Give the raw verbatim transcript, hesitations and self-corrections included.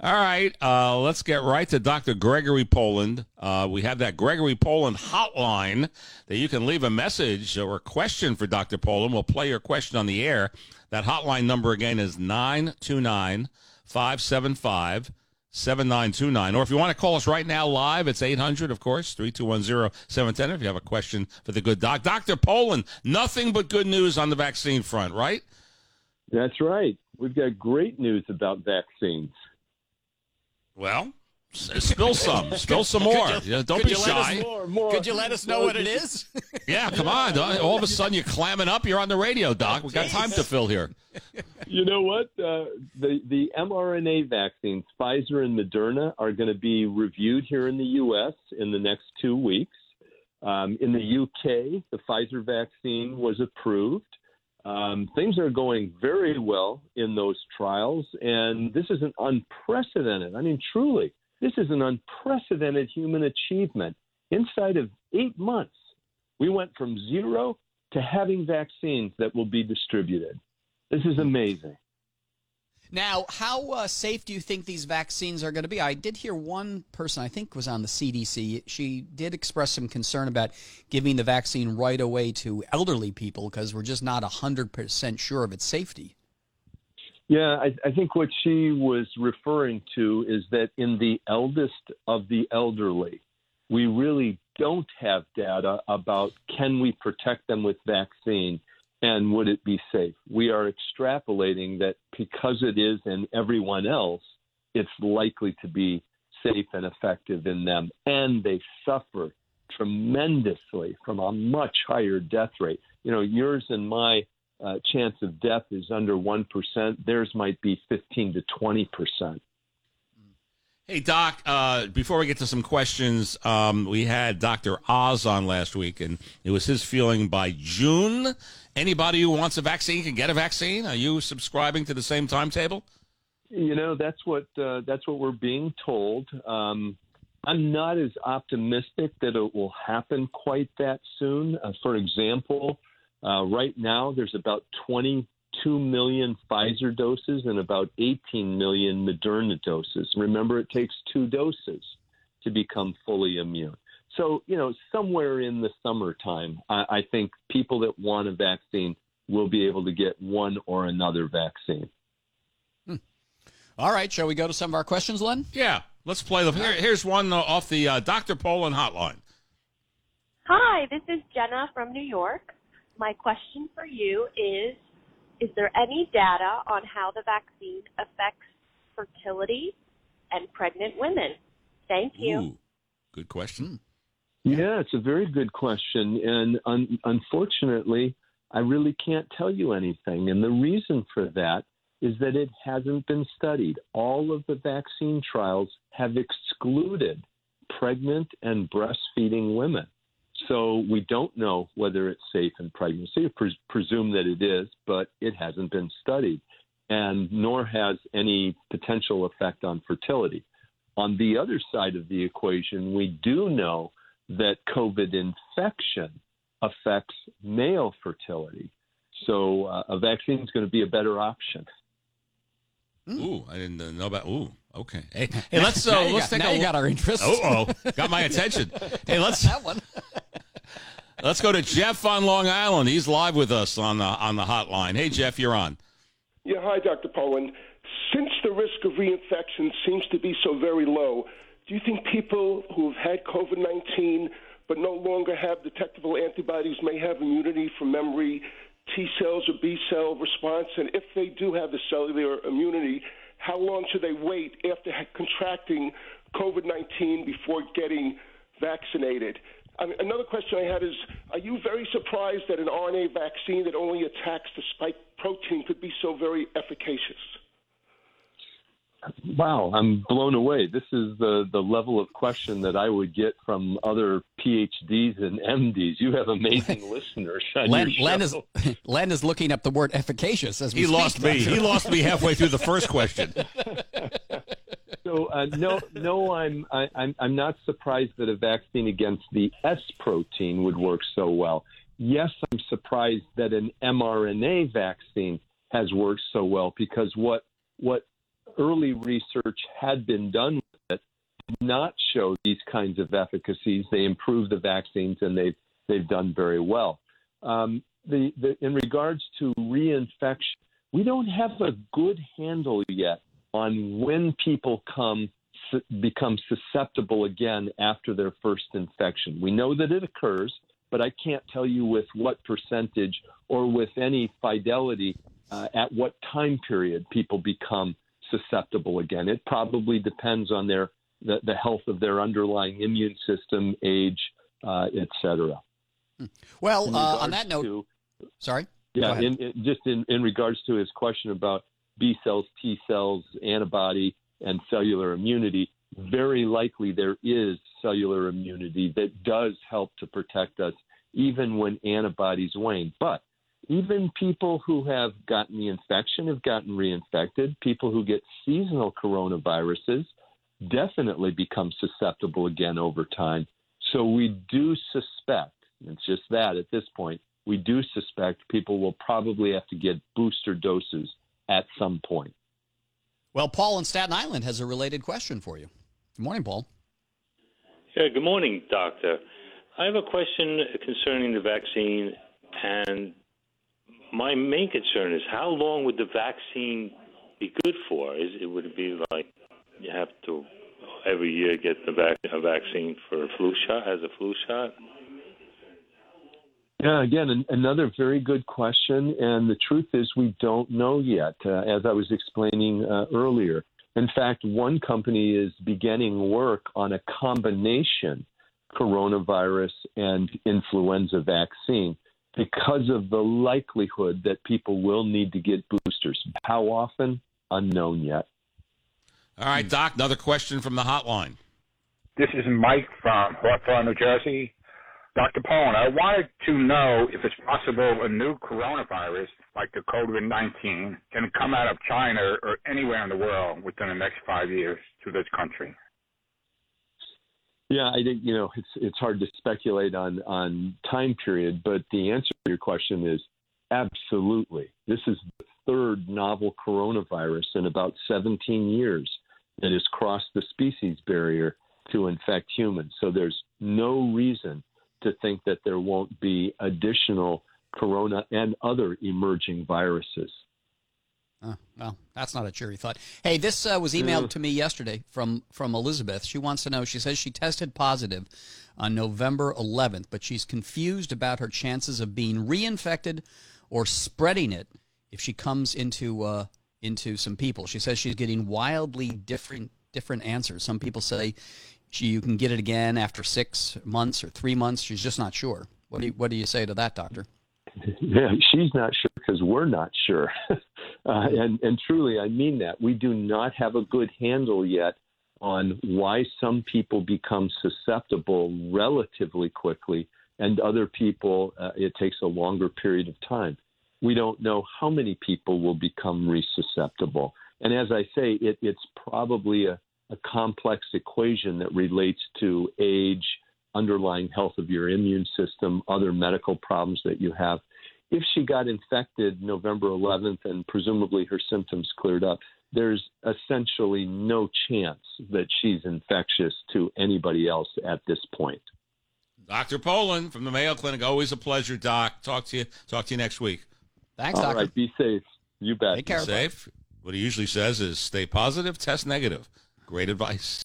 All right, uh, let's get right to Doctor Gregory Poland. Uh, we have that Gregory Poland hotline that you can leave a message or a question for Doctor Poland. We'll play your question on the air. That hotline number again is nine two nine, five seven five, seven nine two nine. Or if you want to call us right now live, it's eight hundred, of course, three two one zero, seven one zero if you have a question for the good doc. Doctor Poland, nothing but good news on the vaccine front, right? That's right. We've got great news about vaccines. Well, s- spill some. Spill some more. Could you- Yeah, don't could be you let us shy. More, more. Could you let us know what it is? Yeah, come on. All of a sudden you're clamming up. You're on the radio, Doc. We've got time to fill here. You know what? Uh, the, the mRNA vaccines, Pfizer and Moderna, are going to be reviewed here in the U S in the next two weeks. Um, in the U K, the Pfizer vaccine was approved. Um, things are going very well in those trials, and this is an unprecedented, I mean, truly, this is an unprecedented human achievement. Inside of eight months, we went from zero to having vaccines that will be distributed. This is amazing. Now, how uh, safe do you think these vaccines are going to be? I did hear one person, I think was on the C D C, she did express some concern about giving the vaccine right away to elderly people because we're just not one hundred percent sure of its safety. Yeah, I, I think what she was referring to is that in the eldest of the elderly, we really don't have data about can we protect them with vaccine and would it be safe. We are extrapolating that because it is in everyone else, it's likely to be safe and effective in them. And they suffer tremendously from a much higher death rate. You know, yours and my uh, chance of death is under one percent. Theirs might be fifteen to twenty percent. Hey, Doc, uh, before we get to some questions, um, we had Doctor Oz on last week, and it was his feeling by June, anybody who wants a vaccine can get a vaccine. Are you subscribing to the same timetable? You know, that's what uh, that's what we're being told. Um, I'm not as optimistic that it will happen quite that soon. Uh, for example, uh, right now there's about twenty-two million Pfizer doses and about eighteen million Moderna doses. Remember, it takes two doses to become fully immune. So, you know, somewhere in the summertime, I, I think people that want a vaccine will be able to get one or another vaccine. Hmm. All right. Shall we go to some of our questions, Len? Yeah. Let's play the. Here, here's one uh, off the uh, Doctor Poland hotline. Hi, this is Jenna from New York. My question for you is, is there any data on how the vaccine affects fertility and pregnant women? Thank you. Ooh, good question. Yeah, it's a very good question. And un- unfortunately, I really can't tell you anything. And the reason for that is that it hasn't been studied. All of the vaccine trials have excluded pregnant and breastfeeding women. So we don't know whether it's safe in pregnancy. Pres- presume that it is, but it hasn't been studied, and nor has any potential effect on fertility. On the other side of the equation, we do know that COVID infection affects male fertility. So uh, a vaccine is going to be a better option. Ooh, I didn't uh, know about. Ooh, okay. Hey, hey let's uh, let's got, take now a you got our interest. Oh, oh, got my attention. Hey, let's that one. let's go to Jeff on Long Island. He's live with us on the on the hotline. Hey, Jeff, you're on. Yeah, hi, Doctor Poland. Since the risk of reinfection seems to be so very low, do you think people who have had COVID nineteen but no longer have detectable antibodies may have immunity from memory T cells or B cell response? And if they do have the cellular immunity, how long should they wait after contracting COVID nineteen before getting vaccinated? I mean, another question I had is, are you very surprised that an R N A vaccine that only attacks the spike protein could be so very efficacious? Wow, I'm blown away. This is the, the level of question that I would get from other P H Ds and M Ds. You have amazing listeners on Len, your Len show. is Len is looking up the word efficacious as we He speak. lost me. He lost me halfway through the first question. So uh, no, no, I'm I, I'm I'm not surprised that a vaccine against the S protein would work so well. Yes, I'm surprised that an mRNA vaccine has worked so well because what what early research had been done with it did not show these kinds of efficacies. They improved the vaccines, and they've they've done very well. Um, the, the in regards to reinfection, we don't have a good handle yet on when people come become susceptible again after their first infection. We know that it occurs, but I can't tell you with what percentage or with any fidelity uh, at what time period people become susceptible again. It probably depends on their the, the health of their underlying immune system, age, uh, et cetera. Well, uh, on that note, to, sorry. Yeah, in, in, just in, in regards to his question about B cells, T cells, antibody, and cellular immunity, very likely there is cellular immunity that does help to protect us even when antibodies wane. But even people who have gotten the infection have gotten reinfected. People who get seasonal coronaviruses definitely become susceptible again over time. So we do suspect, it's just that at this point, we do suspect people will probably have to get booster doses at some point. Well, Paul in Staten Island has a related question for you. Good morning, Paul. Yeah, good morning, Doctor. I have a question concerning the vaccine, and my main concern is how long would the vaccine be good for? Is it would it be like you have to every year get the vac- a vaccine for a flu shot as a flu shot? Yeah, again, an, another very good question, and the truth is we don't know yet, uh, as I was explaining uh, earlier. In fact, one company is beginning work on a combination coronavirus and influenza vaccine because of the likelihood that people will need to get boosters. How often? Unknown yet. All right, Doc, another question from the hotline. This is Mike from Hawthorne, New Jersey. Doctor Pollan, I wanted to know if it's possible a new coronavirus, like the COVID nineteen, can come out of China or anywhere in the world within the next five years to this country. Yeah, I think, you know, it's it's hard to speculate on, on time period, but the answer to your question is absolutely. This is the third novel coronavirus in about seventeen years that has crossed the species barrier to infect humans. So there's no reason to think that there won't be additional corona and other emerging viruses. Uh, well, that's not a cheery thought. Hey, this uh, was emailed to me yesterday from, from Elizabeth. She wants to know, she says she tested positive on November eleventh, but she's confused about her chances of being reinfected or spreading it if she comes into uh, into some people. She says she's getting wildly different different answers. Some people say she, you can get it again after six months or three months. She's just not sure. What do you, what do you say to that, Doctor? Yeah, she's not sure because we're not sure. uh, and, and truly, I mean that. We do not have a good handle yet on why some people become susceptible relatively quickly and other people, uh, it takes a longer period of time. We don't know how many people will become resusceptible. And as I say, it, it's probably a, a complex equation that relates to age, underlying health of your immune system, other medical problems that you have. If she got infected November eleventh and presumably her symptoms cleared up, there's essentially no chance that she's infectious to anybody else at this point. Doctor Pollan from the Mayo Clinic, always a pleasure, Doc. Talk to you. Talk to you next week. Thanks, All Doctor. right, be safe. You bet. Take care. Be safe. What he usually says is stay positive, test negative. Great advice.